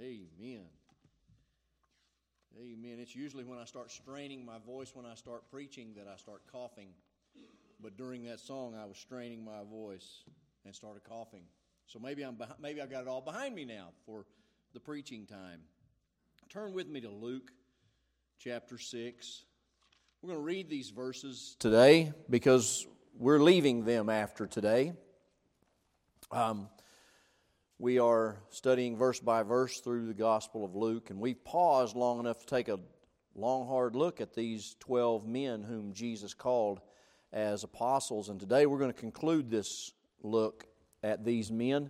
Amen. Amen. It's usually when I start straining my voice when I start preaching that I start coughing. But during that song, I was straining my voice and started coughing. So maybe I got it all behind me now for the preaching time. Turn with me to Luke chapter 6. We're going to read these verses today because we're leaving them after today. We are studying verse by verse through the Gospel of Luke, and we've paused long enough to take a long, hard look at these 12 men whom Jesus called as apostles. And today we're going to conclude this look at these men.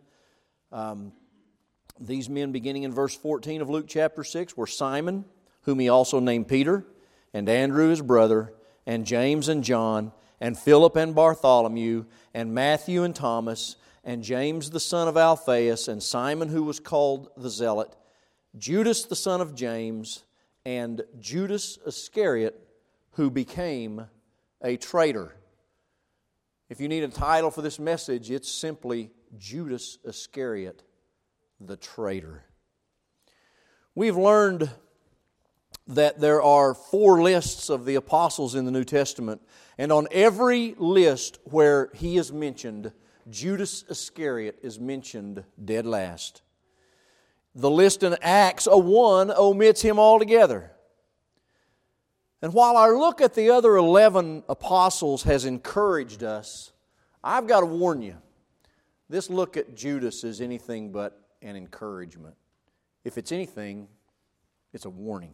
These men, beginning in verse 14 of Luke chapter 6, were Simon, whom he also named Peter, and Andrew his brother, and James and John, and Philip and Bartholomew, and Matthew and Thomas, and James the son of Alphaeus, and Simon who was called the Zealot, Judas the son of James, and Judas Iscariot, who became a traitor. If you need a title for this message, it's simply Judas Iscariot, the traitor. We've learned that there are 4 lists of the apostles in the New Testament, and on every list where he is mentioned, Judas Iscariot is mentioned dead last. The list in Acts 1 omits him altogether. And while our look at the other 11 apostles has encouraged us, I've got to warn you, this look at Judas is anything but an encouragement. If it's anything, it's a warning.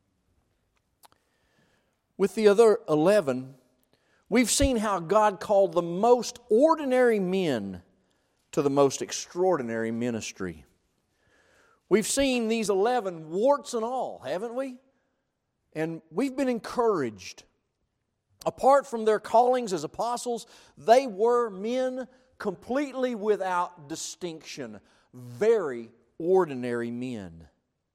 With the other 11, we've seen how God called the most ordinary men to the most extraordinary ministry. We've seen these 11 warts and all, haven't we? And we've been encouraged. Apart from their callings as apostles, they were men completely without distinction. Very ordinary men.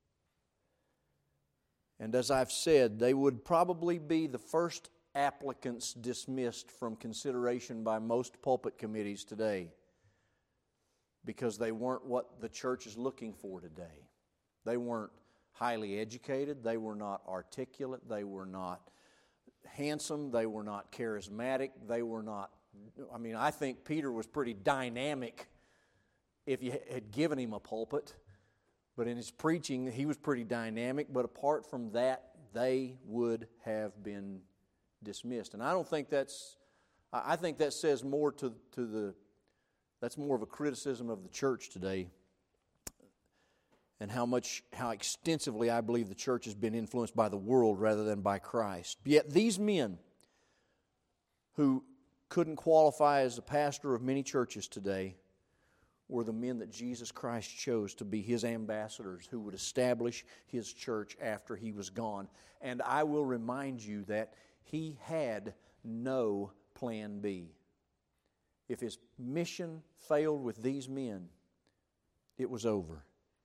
And as I've said, they would probably be the first applicants dismissed from consideration by most pulpit committees today because they weren't what the church is looking for today. They weren't highly educated, they were not articulate, they were not handsome, they were not charismatic, they were not, I think Peter was pretty dynamic if you had given him a pulpit, but in his preaching he was pretty dynamic, but apart from that, they would have been dismissed. And I think that says more that's more of a criticism of the church today and how extensively I believe the church has been influenced by the world rather than by Christ. Yet these men who couldn't qualify as a pastor of many churches today were the men that Jesus Christ chose to be His ambassadors who would establish His church after He was gone. And I will remind you that He had no plan B. If His mission failed with these men, it was over.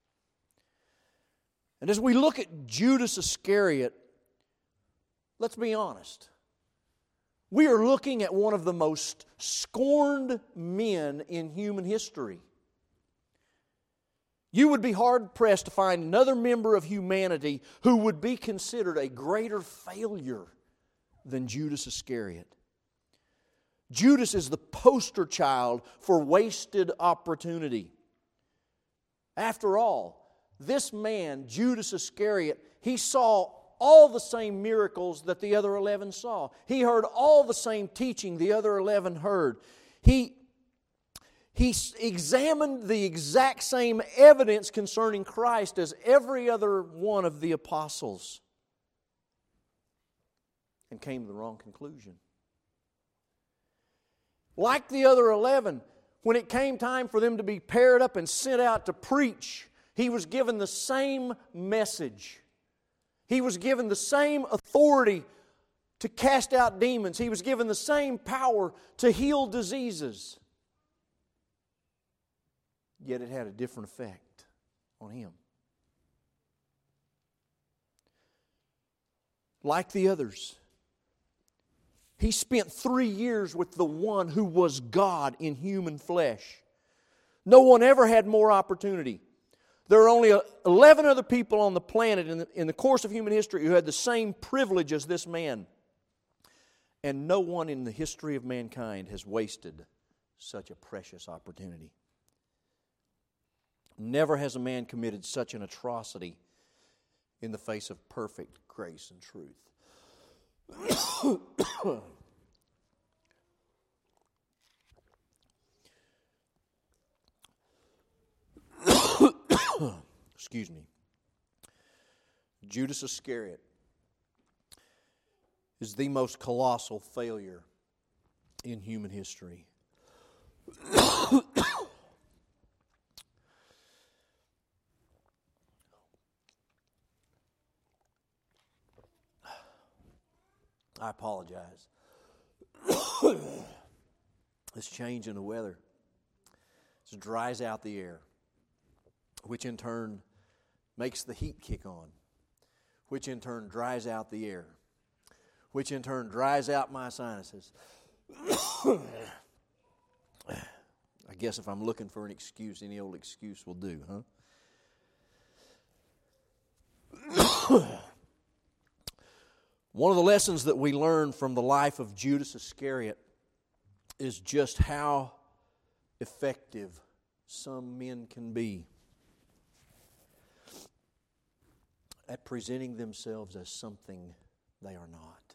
And as we look at Judas Iscariot, let's be honest. We are looking at one of the most scorned men in human history. You would be hard-pressed to find another member of humanity who would be considered a greater failure than Judas Iscariot. Judas is the poster child for wasted opportunity. After all, this man, Judas Iscariot, he saw all the same miracles that the other 11 saw. He heard all the same teaching the other 11 heard. He examined the exact same evidence concerning Christ as every other one of the apostles and came to the wrong conclusion. Like the other 11, when it came time for them to be paired up and sent out to preach, he was given the same message. He was given the same authority to cast out demons. He was given the same power to heal diseases. Yet it had a different effect on him. Like the others, he spent 3 years with the one who was God in human flesh. No one ever had more opportunity. There are only 11 other people on the planet in the course of human history who had the same privilege as this man. And no one in the history of mankind has wasted such a precious opportunity. Never has a man committed such an atrocity in the face of perfect grace and truth. Excuse me. Judas Iscariot is the most colossal failure in human history. I apologize. This change in the weather just dries out the air, which in turn makes the heat kick on, which in turn dries out the air, which in turn dries out my sinuses. I guess if I'm looking for an excuse, any old excuse will do, huh? One of the lessons that we learn from the life of Judas Iscariot is just how effective some men can be at presenting themselves as something they are not.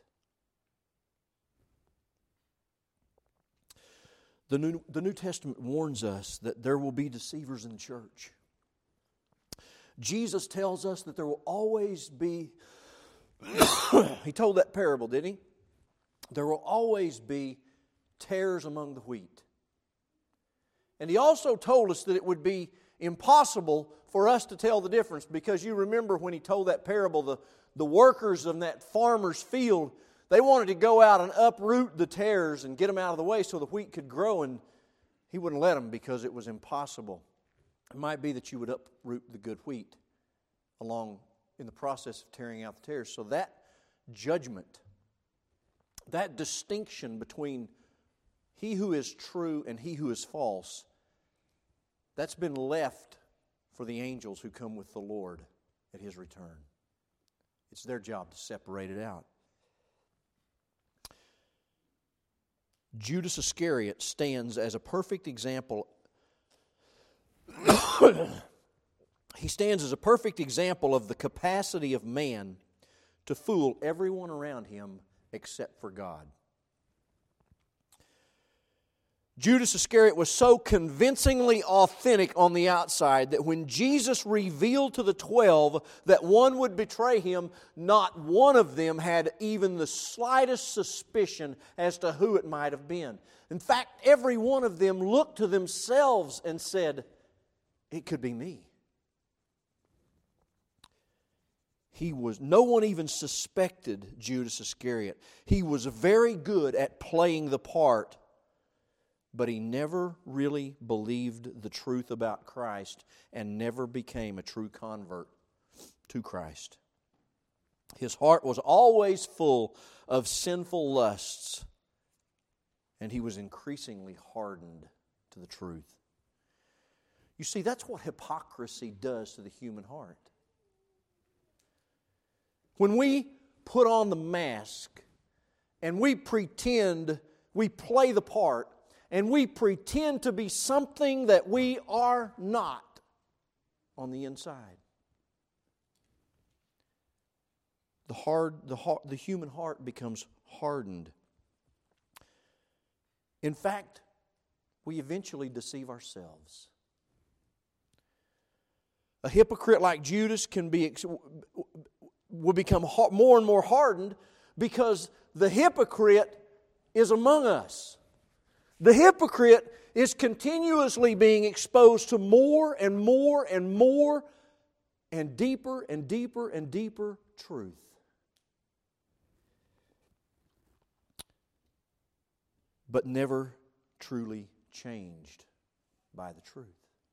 The New Testament warns us that there will be deceivers in the church. Jesus tells us that there will always be, he told that parable, didn't he? There will always be tares among the wheat. And he also told us that it would be impossible for us to tell the difference, because you remember when he told that parable, the workers of that farmer's field, they wanted to go out and uproot the tares and get them out of the way so the wheat could grow, and he wouldn't let them because it was impossible. It might be that you would uproot the good wheat along in the process of tearing out the tares. So that judgment, that distinction between he who is true and he who is false, that's been left for the angels who come with the Lord at His return. It's their job to separate it out. Judas Iscariot stands as a perfect example. He stands as a perfect example of the capacity of man to fool everyone around him except for God. Judas Iscariot was so convincingly authentic on the outside that when Jesus revealed to the 12 that one would betray him, not one of them had even the slightest suspicion as to who it might have been. In fact, every one of them looked to themselves and said, "It could be me." No one even suspected Judas Iscariot. He was very good at playing the part, but he never really believed the truth about Christ and never became a true convert to Christ. His heart was always full of sinful lusts, and he was increasingly hardened to the truth. You see, that's what hypocrisy does to the human heart. When we put on the mask and we pretend, we play the part, and we pretend to be something that we are not on the inside, the human heart becomes hardened. In fact, we eventually deceive ourselves. A hypocrite like Judas will become more and more hardened because the hypocrite is among us. The hypocrite is continuously being exposed to more and more and more and deeper and deeper and deeper truth. But never truly changed by the truth.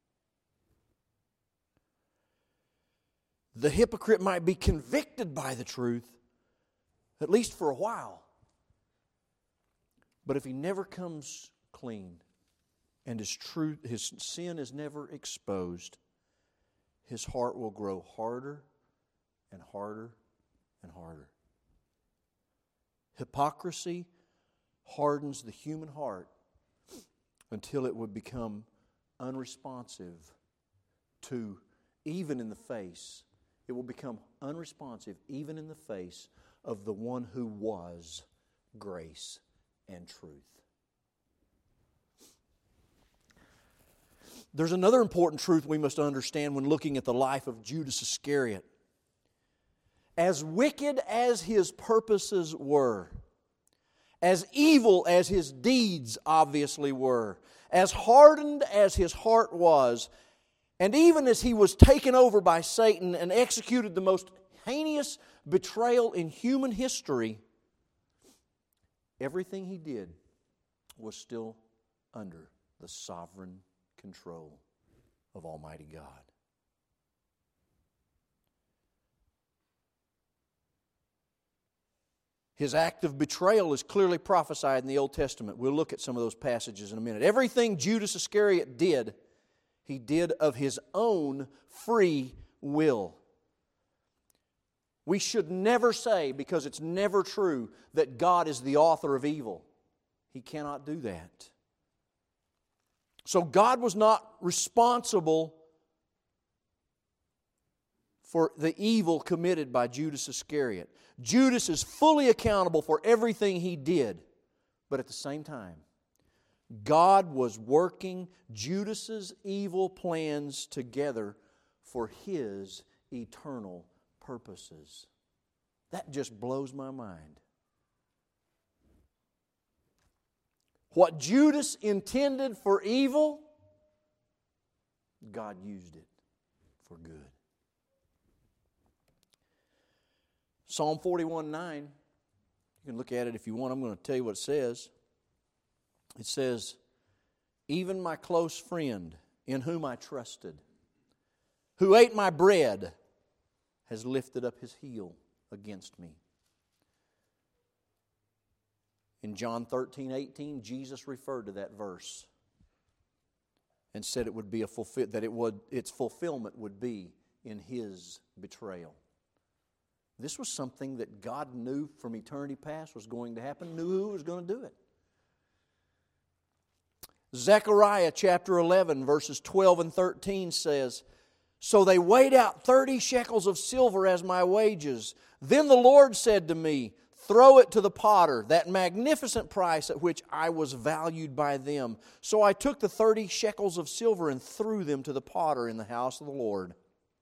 The hypocrite might be convicted by the truth, at least for a while. But if he never comes clean and his sin is never exposed, his heart will grow harder and harder and harder. Hypocrisy hardens the human heart until it would become unresponsive to, even in the face, it will become unresponsive even in the face of the one who was grace and truth. There's another important truth we must understand when looking at the life of Judas Iscariot. As wicked as his purposes were, as evil as his deeds obviously were, as hardened as his heart was, and even as he was taken over by Satan and executed the most heinous betrayal in human history, everything he did was still under the sovereign control of Almighty God. His act of betrayal is clearly prophesied in the Old Testament. We'll look at some of those passages in a minute. Everything Judas Iscariot did, he did of his own free will. We should never say, because it's never true, that God is the author of evil. He cannot do that. So God was not responsible for the evil committed by Judas Iscariot. Judas is fully accountable for everything he did. But at the same time, God was working Judas's evil plans together for His eternal purposes. That just blows my mind. What Judas intended for evil, God used it for good. Psalm 41:9, you can look at it if you want. I'm going to tell you what it says. It says, "Even my close friend, in whom I trusted, who ate my bread, has lifted up his heel against me." In John 13:18, Jesus referred to that verse and said it would be its fulfillment would be in His betrayal. This was something that God knew from eternity past was going to happen, knew who was going to do it. Zechariah chapter 11, verses 12 and 13 says, "So they weighed out 30 shekels of silver as my wages. Then the Lord said to me, 'Throw it to the potter, that magnificent price at which I was valued by them.' So I took the 30 shekels of silver and threw them to the potter in the house of the Lord."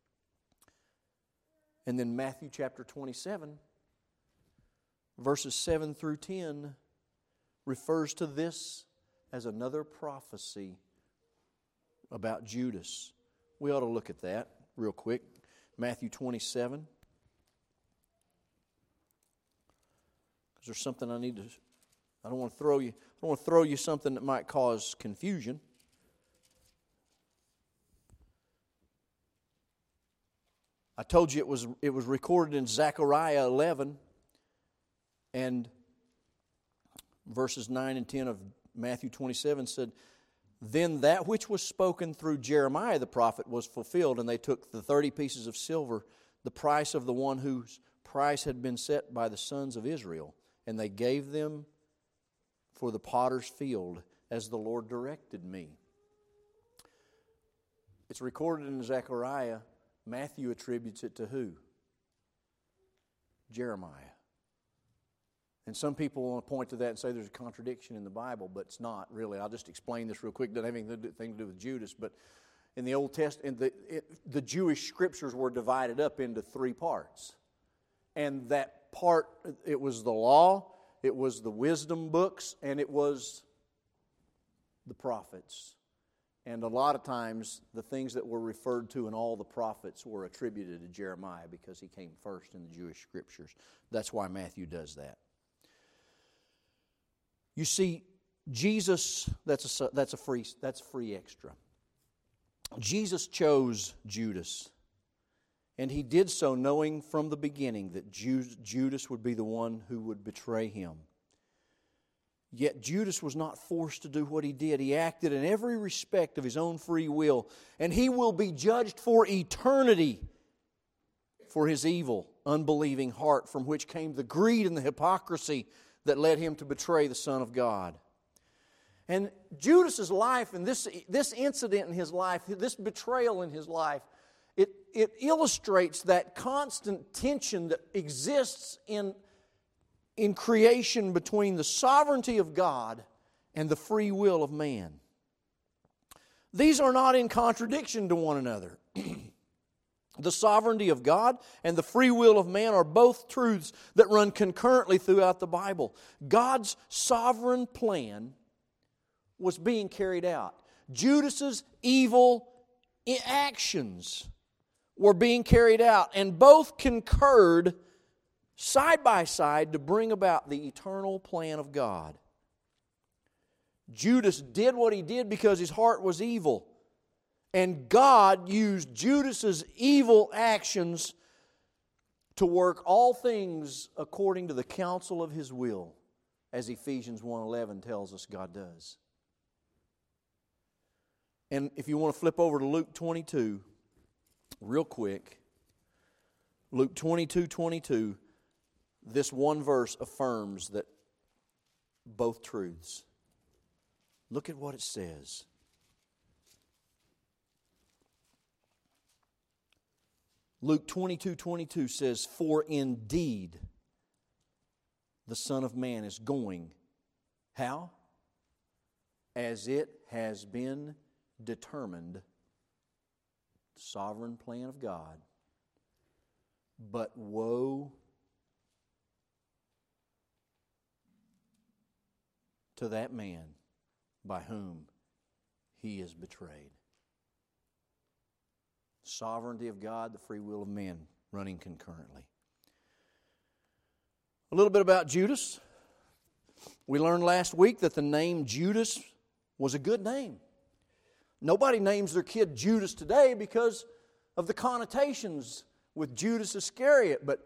And then Matthew chapter 27, verses 7 through 10, refers to this as another prophecy about Judas. We ought to look at that real quick. Matthew 27. Because there's something I don't want to throw you something that might cause confusion. I told you it was recorded in Zechariah 11 and verses 9 and 10 of Matthew 27 said, "Then that which was spoken through Jeremiah the prophet was fulfilled, and they took the 30 pieces of silver, the price of the one whose price had been set by the sons of Israel, and they gave them for the potter's field, as the Lord directed me." It's recorded in Zechariah. Matthew attributes it to who? Jeremiah. And some people want to point to that and say there's a contradiction in the Bible, but it's not really. I'll just explain this real quick. It doesn't have anything to do with Judas, but in the Old Testament, the Jewish scriptures were divided up into 3 parts. And that part, it was the law, it was the wisdom books, and it was the prophets. And a lot of times, the things that were referred to in all the prophets were attributed to Jeremiah because he came first in the Jewish scriptures. That's why Matthew does that. You see, Jesus, that's free extra. Jesus chose Judas, and He did so knowing from the beginning that Judas would be the one who would betray Him. Yet Judas was not forced to do what he did. He acted in every respect of his own free will, and he will be judged for eternity for his evil, unbelieving heart from which came the greed and the hypocrisy that led him to betray the Son of God. And Judas's life and this incident in his life, this betrayal in his life, it illustrates that constant tension that exists in creation between the sovereignty of God and the free will of man. These are not in contradiction to one another. The sovereignty of God and the free will of man are both truths that run concurrently throughout the Bible. God's sovereign plan was being carried out. Judas's evil actions were being carried out, and both concurred side by side to bring about the eternal plan of God. Judas did what he did because his heart was evil. And God used Judas's evil actions to work all things according to the counsel of His will, as Ephesians 1:11 tells us God does. And if you want to flip over to Luke 22, real quick, Luke 22:22, this one verse affirms that both truths. Look at what it says. Luke 22:22 says, "For indeed the Son of Man is going." How? As it has been determined, the sovereign plan of God. But woe to that man by whom he is betrayed. Sovereignty of God, the free will of man running concurrently. A little bit about Judas. We learned last week that the name Judas was a good name. Nobody names their kid Judas today because of the connotations with Judas Iscariot, but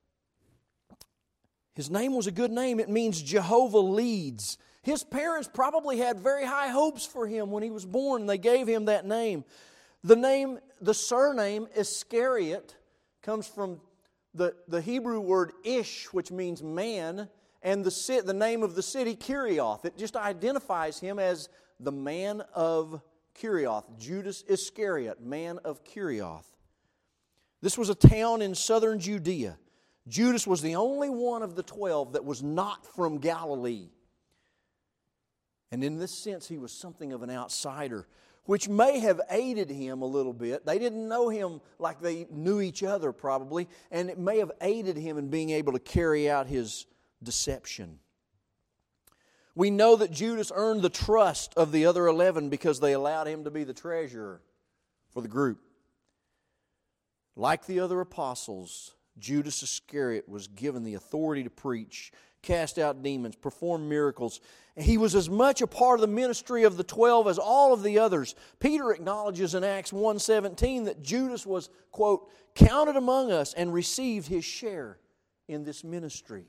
his name was a good name. It means Jehovah leads. His parents probably had very high hopes for him when he was born, and they gave him that name. The surname Iscariot comes from the Hebrew word ish, which means man, and the name of the city, Kerioth. It just identifies him as the man of Kerioth. Judas Iscariot, man of Kerioth. This was a town in southern Judea. Judas was the only one of the 12 that was not from Galilee. And in this sense, he was something of an outsider, which may have aided him a little bit. They didn't know him like they knew each other probably, and it may have aided him in being able to carry out his deception. We know that Judas earned the trust of the other 11 because they allowed him to be the treasurer for the group. Like the other apostles, Judas Iscariot was given the authority to preach, cast out demons, perform miracles. He was as much a part of the ministry of the 12 as all of the others. Peter acknowledges in Acts 1:17 that Judas was, quote, counted among us and received his share in this ministry.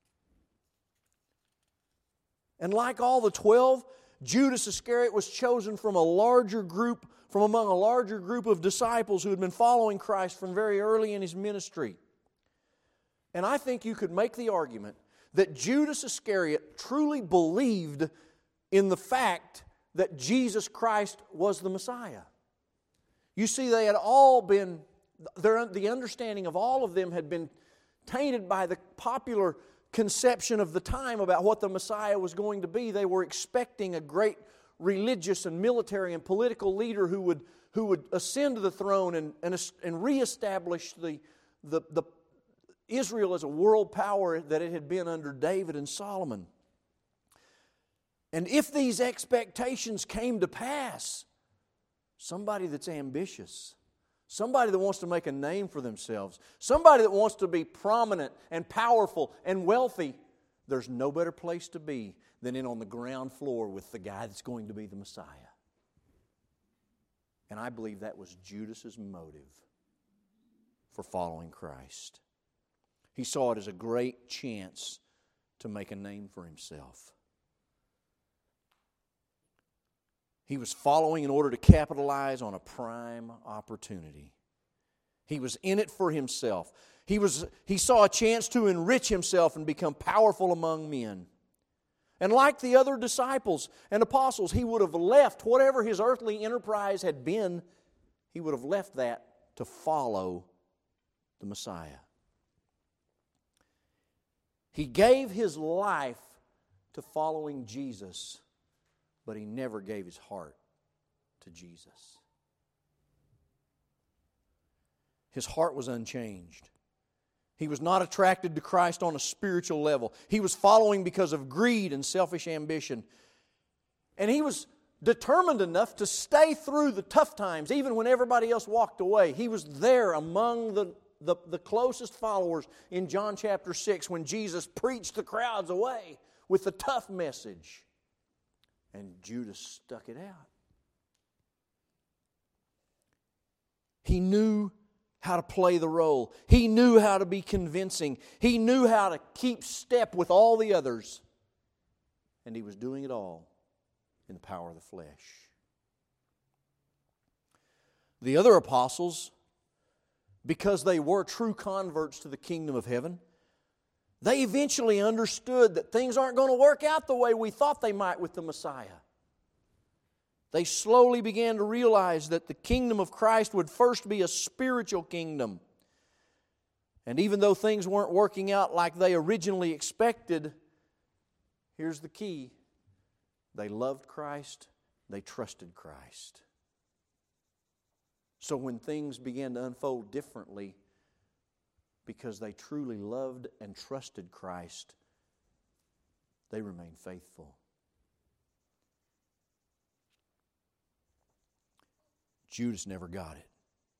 And like all the 12, Judas Iscariot was chosen from among a larger group of disciples who had been following Christ from very early in his ministry. And I think you could make the argument that Judas Iscariot truly believed in the fact that Jesus Christ was the Messiah. You see, they had all been, the understanding of all of them had been tainted by the popular conception of the time about what the Messiah was going to be. They were expecting a great religious and military and political leader who would ascend to the throne and reestablish the Israel as a world power that it had been under David and Solomon. And if these expectations came to pass, somebody that's ambitious, somebody that wants to make a name for themselves, somebody that wants to be prominent and powerful and wealthy, there's no better place to be than in on the ground floor with the guy that's going to be the Messiah. And I believe that was Judas's motive for following Christ. He saw it as a great chance to make a name for himself. He was following in order to capitalize on a prime opportunity. He was in it for himself. He saw a chance to enrich himself and become powerful among men. And like the other disciples and apostles, he would have left whatever his earthly enterprise had been, he would have left that to follow the Messiah. He gave his life to following Jesus, but he never gave his heart to Jesus. His heart was unchanged. He was not attracted to Christ on a spiritual level. He was following because of greed and selfish ambition. And he was determined enough to stay through the tough times, even when everybody else walked away. He was there among the closest followers in John chapter 6 when Jesus preached the crowds away with the tough message. And Judas stuck it out. He knew how to play the role. He knew how to be convincing. He knew how to keep step with all the others. And he was doing it all in the power of the flesh. The other apostles, because they were true converts to the kingdom of heaven, they eventually understood that things aren't going to work out the way we thought they might with the Messiah. They slowly began to realize that the kingdom of Christ would first be a spiritual kingdom. And even though things weren't working out like they originally expected, here's the key. They loved Christ. They trusted Christ. So when things began to unfold differently, because they truly loved and trusted Christ, they remained faithful. Judas never got it.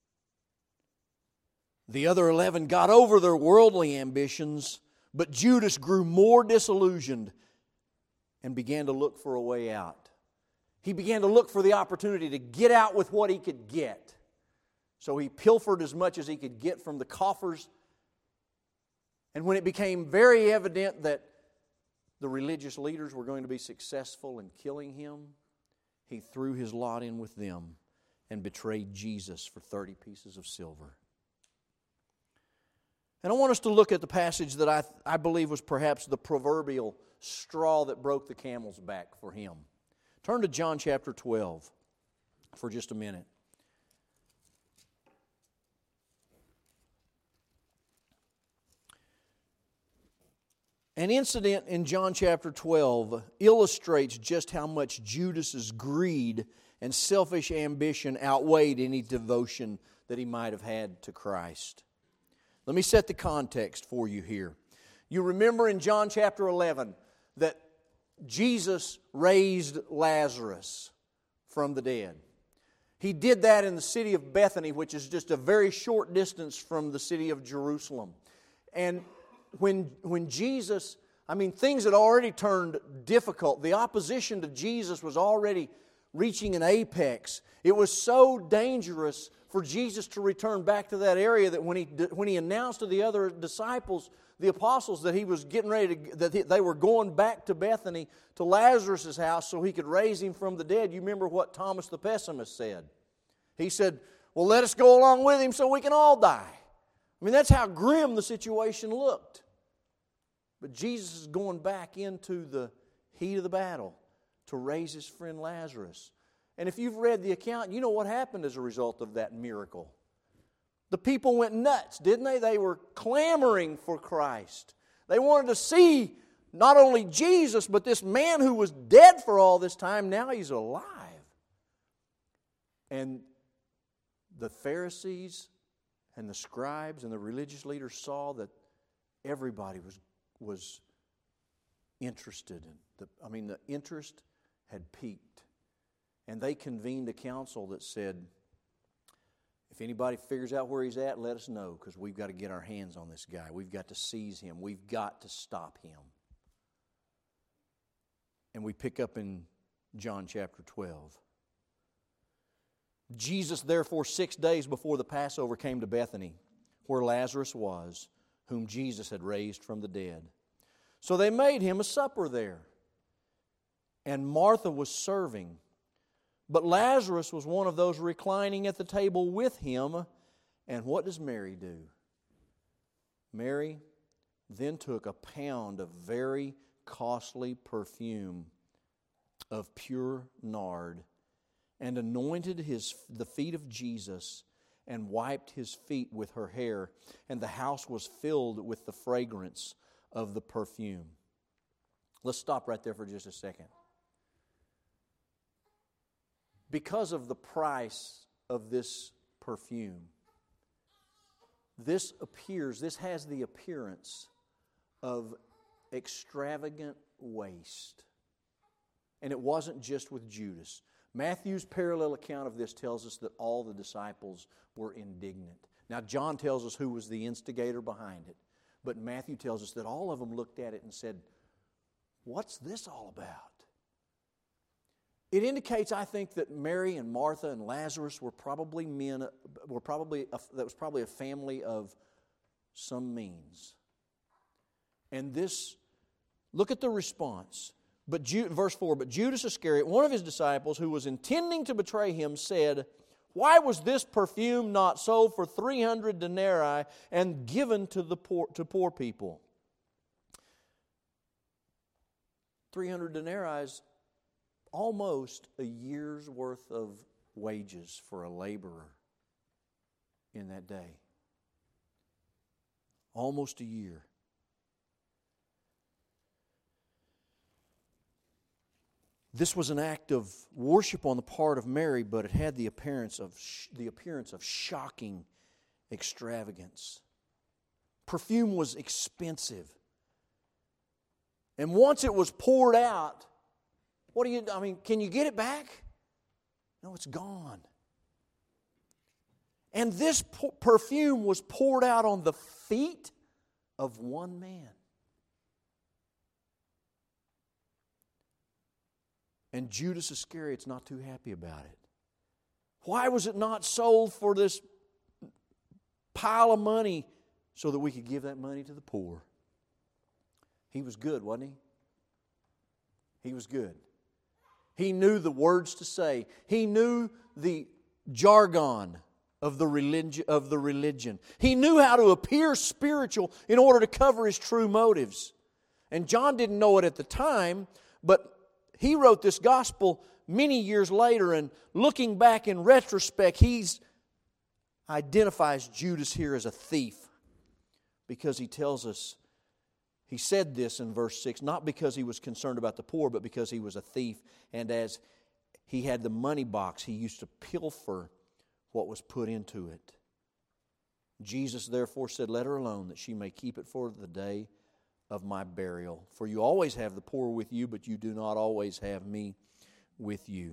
The other 11 got over their worldly ambitions, but Judas grew more disillusioned and began to look for a way out. He began to look for the opportunity to get out with what he could get. So he pilfered as much as he could get from the coffers. And when it became very evident that the religious leaders were going to be successful in killing him, he threw his lot in with them and betrayed Jesus for 30 pieces of silver. And I want us to look at the passage that I believe was perhaps the proverbial straw that broke the camel's back for him. Turn to John chapter 12 for just a minute. An incident in John chapter 12 illustrates just how much Judas's greed and selfish ambition outweighed any devotion that he might have had to Christ. Let me set the context for you here. You remember in John chapter 11 that Jesus raised Lazarus from the dead. He did that in the city of Bethany, which is just a very short distance from the city of Jerusalem. And when Jesus, things had already turned difficult. The opposition to Jesus was already reaching an apex. It was so dangerous for Jesus to return back to that area that when he announced to the other disciples, the apostles, that he was getting ready that they were going back to Bethany to Lazarus' house so he could raise him from the dead, you remember what Thomas the pessimist said. He said, well, let us go along with him so we can all die. That's how grim the situation looked. But Jesus is going back into the heat of the battle to raise his friend Lazarus. And if you've read the account, you know what happened as a result of that miracle. The people went nuts, didn't they? They were clamoring for Christ. They wanted to see not only Jesus, but this man who was dead for all this time, now he's alive. And the Pharisees and the scribes and the religious leaders saw that everybody was interested. The interest had peaked. And they convened a council that said, if anybody figures out where he's at, let us know, because we've got to get our hands on this guy. We've got to seize him. We've got to stop him. And we pick up in John chapter 12. Jesus, therefore, 6 days before the Passover, came to Bethany, where Lazarus was, whom Jesus had raised from the dead. So they made him a supper there. And Martha was serving, But Lazarus was one of those reclining at the table with him. And what does Mary do? Mary then took a pound of very costly perfume of pure nard and anointed the feet of Jesus and wiped His feet with her hair, and the house was filled with the fragrance of the perfume. Let's stop right there for just a second. Because of the price of this perfume, this has the appearance of extravagant waste. And it wasn't just with Judas. Matthew's parallel account of this tells us that all the disciples were indignant. Now, John tells us who was the instigator behind it. But Matthew tells us that all of them looked at it and said, "What's this all about?" It indicates, I think, that Mary and Martha and Lazarus were probably that was probably a family of some means. And this, look at the response. Verse 4, but Judas Iscariot, one of His disciples, who was intending to betray Him, said, "Why was this perfume not sold for 300 denarii and given to poor people?" 300 denarii is almost a year's worth of wages for a laborer in that day. Almost a year. This was an act of worship on the part of Mary, but it had the appearance of shocking extravagance. Perfume was expensive. And once it was poured out, can you get it back? No, it's gone. And this perfume was poured out on the feet of one man. And Judas Iscariot's not too happy about it. Why was it not sold for this pile of money so that we could give that money to the poor? He was good, wasn't he? He was good. He knew the words to say. He knew the jargon of the religion. He knew how to appear spiritual in order to cover his true motives. And John didn't know it at the time, but he wrote this gospel many years later, and looking back in retrospect, he identifies Judas here as a thief because he tells us, he said this in verse 6, not because he was concerned about the poor, but because he was a thief, and as he had the money box, he used to pilfer what was put into it. Jesus therefore said, "Let her alone, that she may keep it for the day of my burial. For you always have the poor with you, but you do not always have me with you."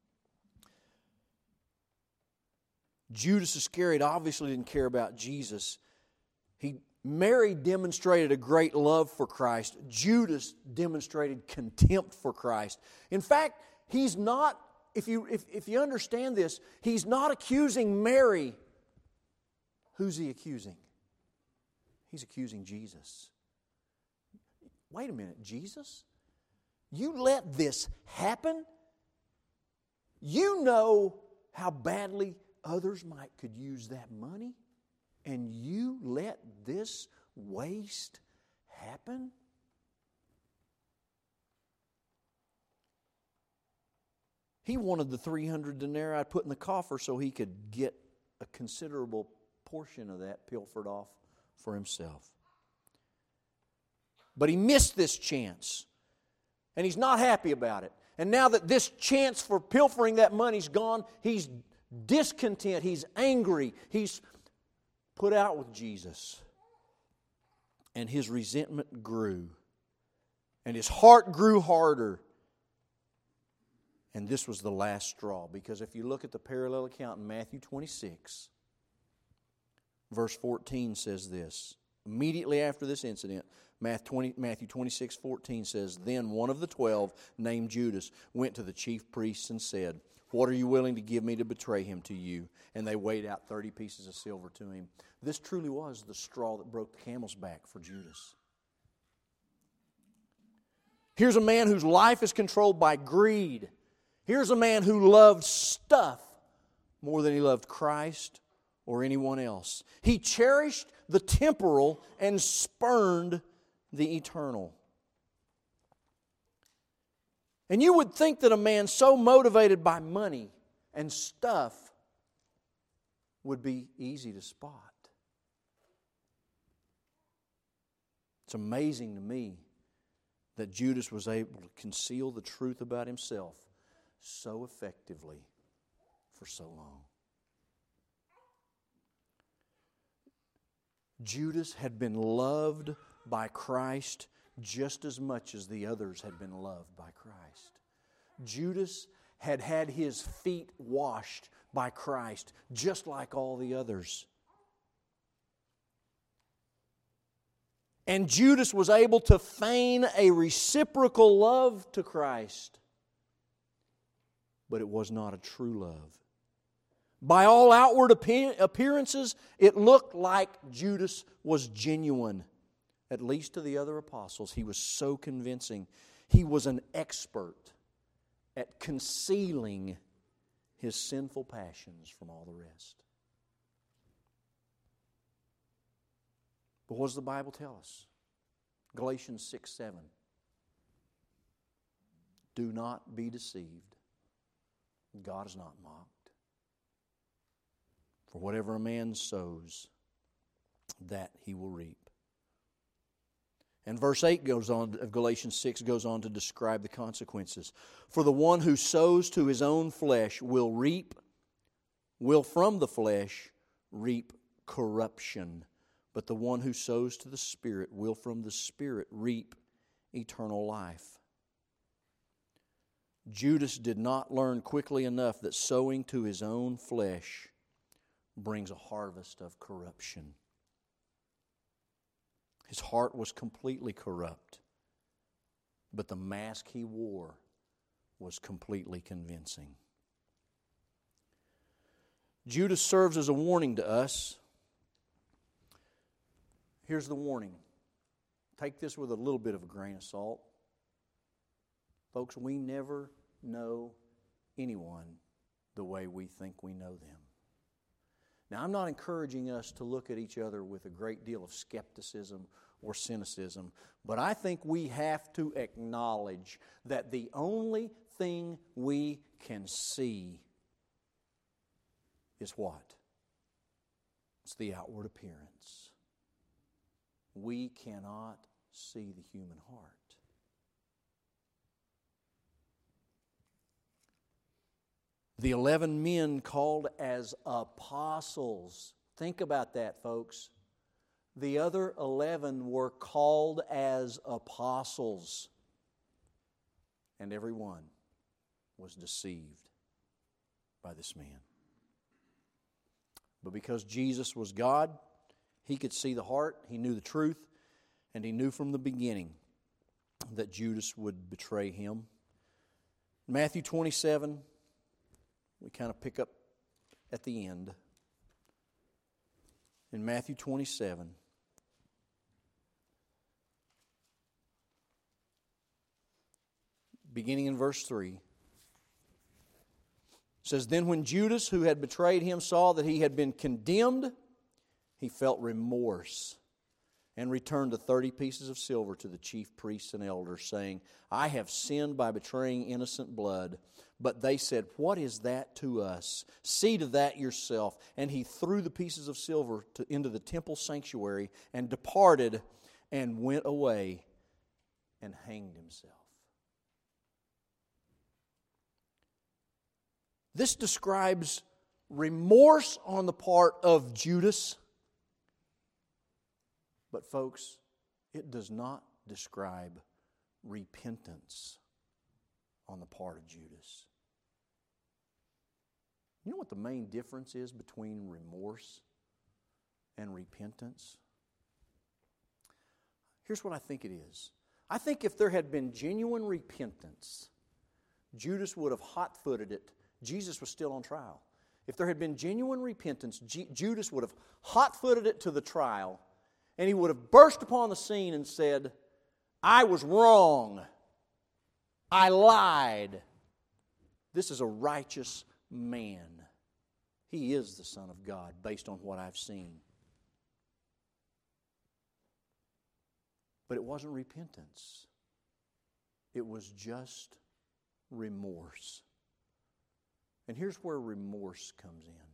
Judas Iscariot obviously didn't care about Jesus. Mary demonstrated a great love for Christ. Judas demonstrated contempt for Christ. In fact, he's not, if you understand this, he's not accusing Mary. Who's he accusing? He's accusing Jesus. Wait a minute, Jesus? You let this happen? You know how badly others could use that money? And you let this waste happen? He wanted the 300 denarii put in the coffer so he could get a considerable portion of that pilfered off for himself. But he missed this chance. And he's not happy about it. And now that this chance for pilfering that money's gone, he's discontent, he's angry, he's put out with Jesus. And his resentment grew. And his heart grew harder. And this was the last straw. Because if you look at the parallel account in Matthew 26, verse 14 says this. Immediately after this incident, Matthew 26:14 says, "Then one of the 12, named Judas, went to the chief priests and said, 'What are you willing to give me to betray him to you?' And they weighed out 30 pieces of silver to him." This truly was the straw that broke the camel's back for Judas. Here's a man whose life is controlled by greed. Here's a man who loved stuff more than he loved Christ or anyone else. He cherished the temporal and spurned the eternal. And you would think that a man so motivated by money and stuff would be easy to spot. It's amazing to me that Judas was able to conceal the truth about himself so effectively for so long. Judas had been loved by Christ just as much as the others had been loved by Christ. Judas had had his feet washed by Christ just like all the others. And Judas was able to feign a reciprocal love to Christ. But it was not a true love. By all outward appearances, it looked like Judas was genuine. At least to the other apostles, he was so convincing. He was an expert at concealing his sinful passions from all the rest. But what does the Bible tell us? Galatians 6:7. Do not be deceived. God is not mocked. For whatever a man sows, that he will reap. And verse 8 of Galatians 6 goes on to describe the consequences. For the one who sows to his own flesh will from the flesh reap corruption. But the one who sows to the Spirit will from the Spirit reap eternal life. Judas did not learn quickly enough that sowing to his own flesh brings a harvest of corruption. His heart was completely corrupt, but the mask he wore was completely convincing. Judas serves as a warning to us. Here's the warning. Take this with a little bit of a grain of salt. Folks, we never know anyone the way we think we know them. Now, I'm not encouraging us to look at each other with a great deal of skepticism or cynicism, but I think we have to acknowledge that the only thing we can see is what? It's the outward appearance. We cannot see the human heart. The 11 men called as apostles. Think about that, folks. The other 11 were called as apostles. And every one was deceived by this man. But because Jesus was God, He could see the heart, He knew the truth, and He knew from the beginning that Judas would betray Him. Matthew 27, we kind of pick up at the end. In Matthew 27, beginning in verse 3, it says, Then when Judas, who had betrayed him, saw that he had been condemned, he felt remorse and returned the 30 pieces of silver to the chief priests and elders, saying, I have sinned by betraying innocent blood. But they said, What is that to us? See to that yourself. And he threw the pieces of silver into the temple sanctuary and departed and went away and hanged himself. This describes remorse on the part of Judas. But folks, it does not describe repentance on the part of Judas. You know what the main difference is between remorse and repentance? Here's what I think it is. I think if there had been genuine repentance, Judas would have hot-footed it. Jesus was still on trial. If there had been genuine repentance, Judas would have hot-footed it to the trial, and he would have burst upon the scene and said, I was wrong. I lied. This is a righteous man. He is the Son of God based on what I've seen. But it wasn't repentance. It was just remorse. And here's where remorse comes in.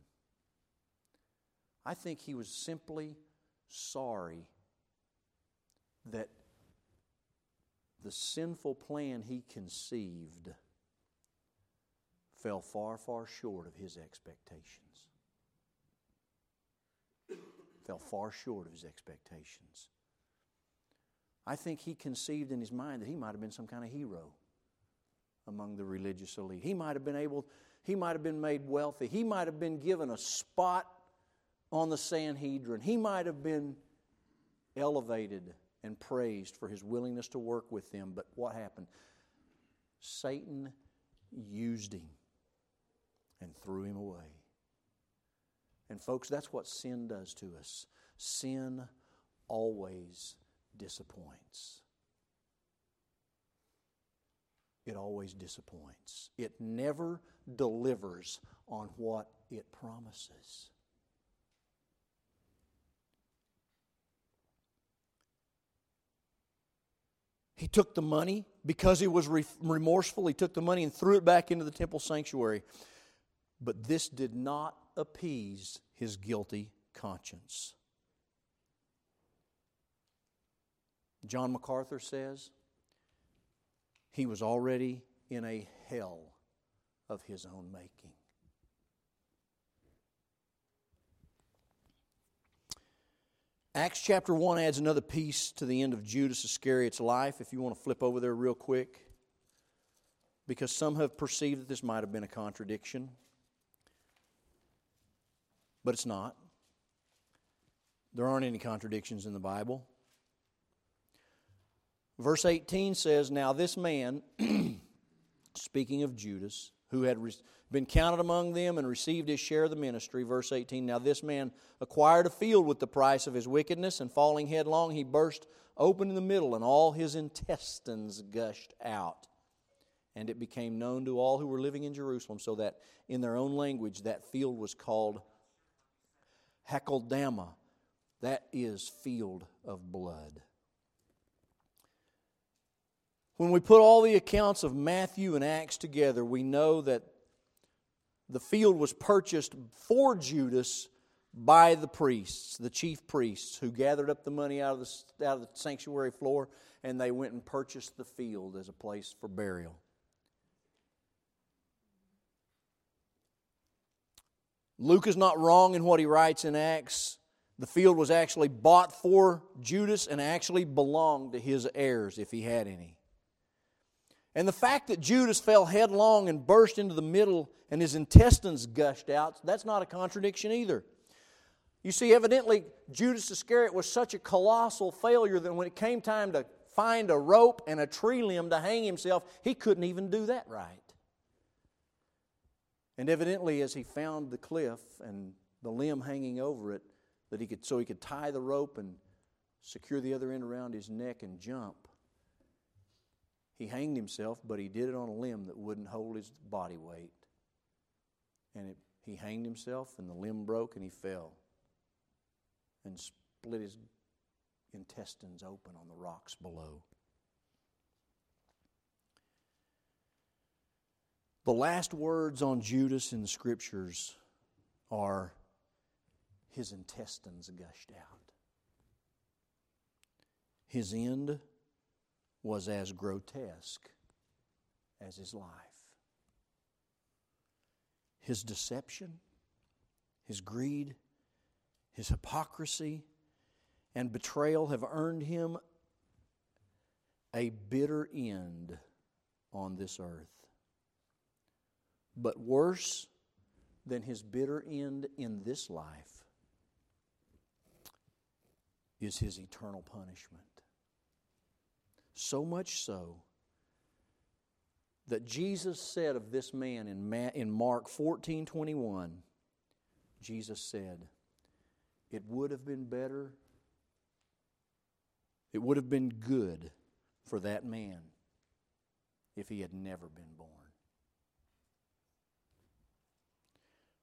I think he was simply sorry that the sinful plan he conceived fell far, far short of his expectations. Fell far short of his expectations. I think he conceived in his mind that he might have been some kind of hero among the religious elite. He might have been made wealthy. He might have been given a spot on the Sanhedrin. He might have been elevated and praised for his willingness to work with them. But what happened? Satan used him and threw him away. And folks, that's what sin does to us. Sin always disappoints. It always disappoints. It never delivers on what it promises. He took the money because he was remorseful. He took the money and threw it back into the temple sanctuary. But this did not appease his guilty conscience. John MacArthur says he was already in a hell of his own making. Acts chapter 1 adds another piece to the end of Judas Iscariot's life, if you want to flip over there real quick, because some have perceived that this might have been a contradiction, but it's not. There aren't any contradictions in the Bible. Verse 18 says, "Now this man," speaking of Judas, who had been counted among them and received his share of the ministry, verse 18, "Now this man acquired a field with the price of his wickedness, and falling headlong, he burst open in the middle, and all his intestines gushed out. And it became known to all who were living in Jerusalem, so that in their own language that field was called Hakeldama." That is, field of blood. When we put all the accounts of Matthew and Acts together, we know that the field was purchased for Judas by the priests, the chief priests, who gathered up the money out of the sanctuary floor, and they went and purchased the field as a place for burial. Luke is not wrong in what he writes in Acts. The field was actually bought for Judas and actually belonged to his heirs, if he had any. And the fact that Judas fell headlong and burst into the middle and his intestines gushed out, that's not a contradiction either. You see, evidently, Judas Iscariot was such a colossal failure that when it came time to find a rope and a tree limb to hang himself, he couldn't even do that right. And evidently, as he found the cliff and the limb hanging over it, that he could tie the rope and secure the other end around his neck and jump, he hanged himself, but he did it on a limb that wouldn't hold his body weight. And he hanged himself, and the limb broke, and he fell and split his intestines open on the rocks below. The last words on Judas in the Scriptures are, "His intestines gushed out." His end was as grotesque as his life. His deception, his greed, his hypocrisy, and betrayal have earned him a bitter end on this earth. But worse than his bitter end in this life is his eternal punishment. So much so that Jesus said of this man in Mark 14:21, Jesus said, it would have been good for that man if he had never been born.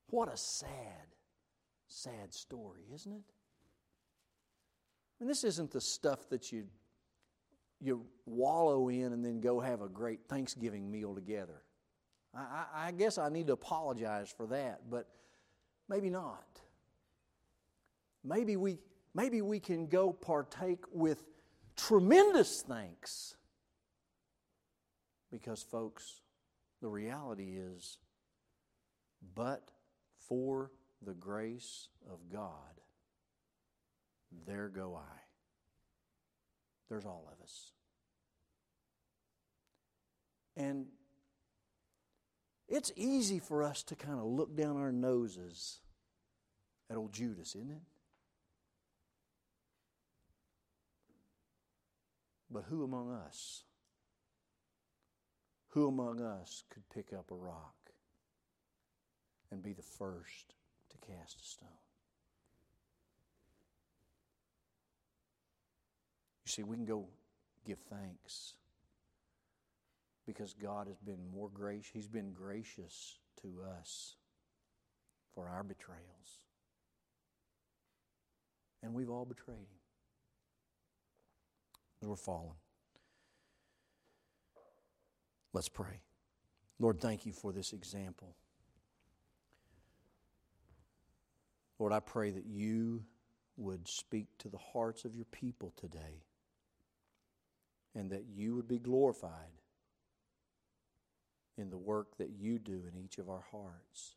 What a sad, sad story, isn't it? I mean, this isn't the stuff that you wallow in and then go have a great Thanksgiving meal together. I guess I need to apologize for that, but maybe not. Maybe we can go partake with tremendous thanks. Because, folks, the reality is, but for the grace of God, there go I. There's all of us. And it's easy for us to kind of look down our noses at old Judas, isn't it? But who among us could pick up a rock and be the first to cast a stone? You see, we can go give thanks because God has been more gracious. He's been gracious to us for our betrayals. And we've all betrayed Him. We're fallen. Let's pray. Lord, thank You for this example. Lord, I pray that You would speak to the hearts of Your people today, and that You would be glorified in the work that You do in each of our hearts.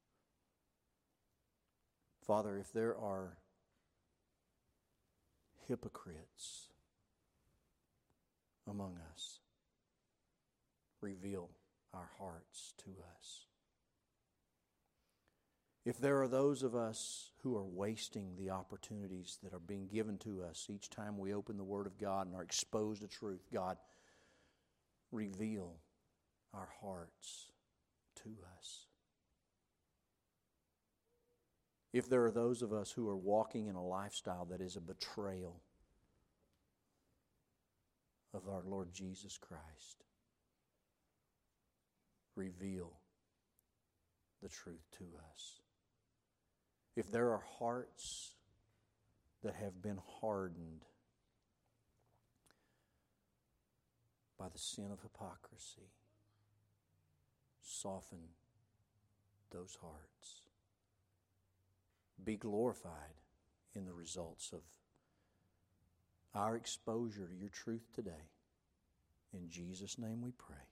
Father, if there are hypocrites among us, reveal our hearts to us. If there are those of us who are wasting the opportunities that are being given to us each time we open the Word of God and are exposed to truth, God, reveal our hearts to us. If there are those of us who are walking in a lifestyle that is a betrayal of our Lord Jesus Christ, reveal the truth to us. If there are hearts that have been hardened by the sin of hypocrisy, soften those hearts. Be glorified in the results of our exposure to Your truth today. In Jesus' name we pray.